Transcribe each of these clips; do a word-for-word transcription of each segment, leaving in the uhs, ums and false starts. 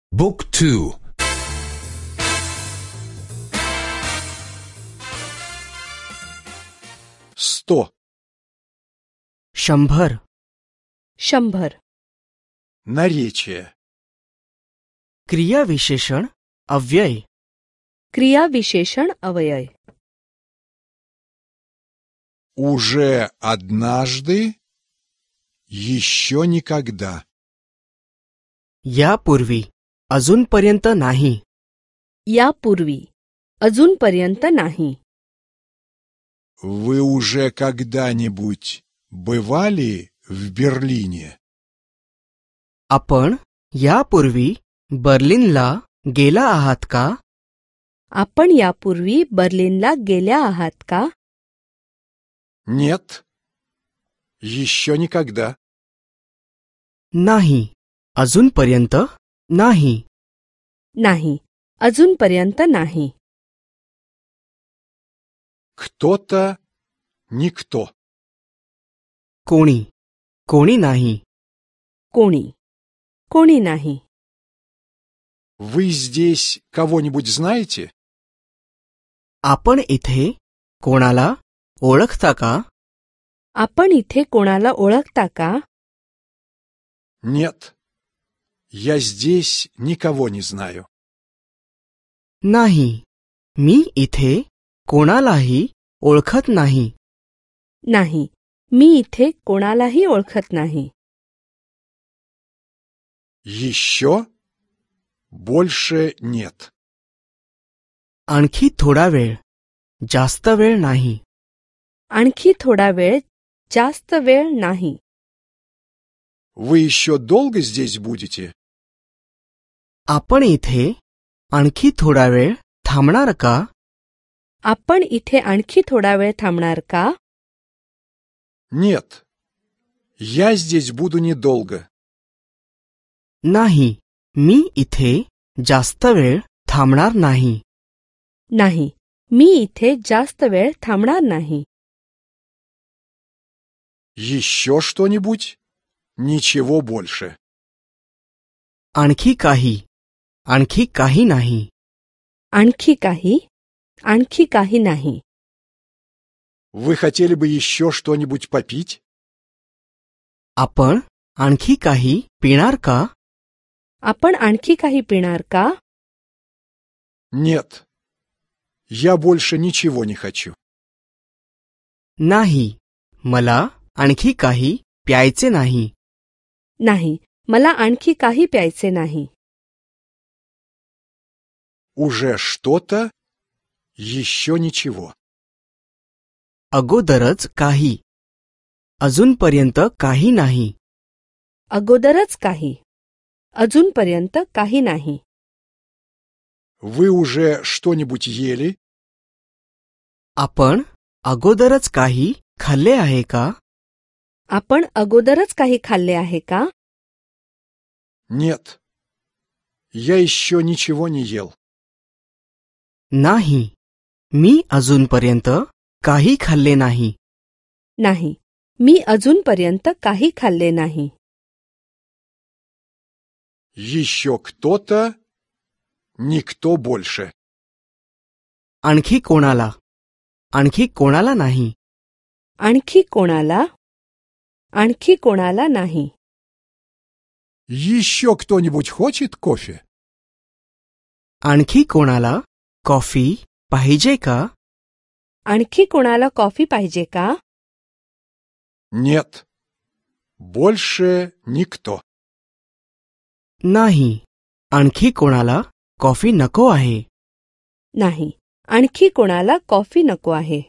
บุ๊กทู сто शंभर शंभर наречие क्रियाविशेषण अव्यय क्रिया विशेषण अवयय уже однажды еще никогда यापूर्वी अजूनपर्यंत नाही यापूर्वी अजूनपर्यंत नाही вы уже когда-нибудь бывали в Берлине? आपण यापूर्वी बर्लिनला गेला आहात का? आपण यापूर्वी बर्लिनला गेल्या आहात का? Нет, еще никогда. नाही अजूनपर्यंत नाही नाही अजूनपर्यंत नाही Кто-то, никто. कोणी कोणी नाही कोणी कोणी नाही Вы здесь кого-нибудь знаете? आपण इथे कोणाला ओळखता का? आपण इथे कोणाला ओळखता का? Нет, я здесь никого не знаю. नाही मी इथे कोणालाही ओळखत नाही नाही मी इथे कोणालाही ओळखत नाही Еще? Больше нет. आणखी थोडा वेळ जास्त वेळ नाही आणखी थोडा वेळ जास्त वेळ नाही Вы еще долго здесь будете? आपण इथे आणखी थोडा वेळ थांबणार का? आपण इथे आणखी थोडा वेळ थांबणार का? Нет, я здесь буду недолго. नाही मी इथे जास्त वेळ थांबणार नाही नाही मी इथे जास्त वेळ थांबणार नाही Еще что-нибудь? Ничего больше. आणखी काही आणखी काही नाही आणखी काही आणखी काही नाही Вы хотели бы еще что-нибудь попить? आपण आणखी काही पिणार का? आपण आणखी काही पिणार का? Нет, я больше ничего не хочу. नाही मला आणखी काही प्यायचे नाही नाही मला आणखी काही प्यायचे नाही Уже что-то, еще ничего. अगोदरच काही अजूनपर्यंत काही नाही अगोदरच काही अजूनपर्यंत काही नाही Вы уже что-нибудь ели? आपण अगोदरच काही खाल्ले आहे का? आपण अगोदरच काही खाल्ले आहे का? Нет, я еще ничего не ел. नाही मी अजूनपर्यंत काही खाल्ले नाही नाही मी अजूनपर्यंत काही खाल्ले नाही Еще кто-то, никто больше. आणखी कोणाला आणखी कोणाला नाही आणखी कोणाला आणखी कोणाला नाही Еще кто-нибудь хочет кофе? आणखी कोणाला कॉफी पाहिजे का? आणखी कोणाला कॉफी पाहिजे का? Нет, больше никто. नाही आणखी कोणाला कॉफी नको आहे नाही आणखी कोणाला कॉफी नको आहे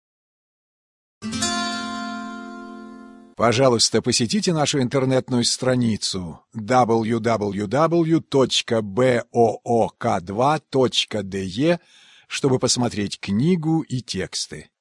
Пожалуйста, посетите нашу интернетную страницу дабл ю дабл ю дабл ю точка буок два точка де, чтобы посмотреть книгу и тексты.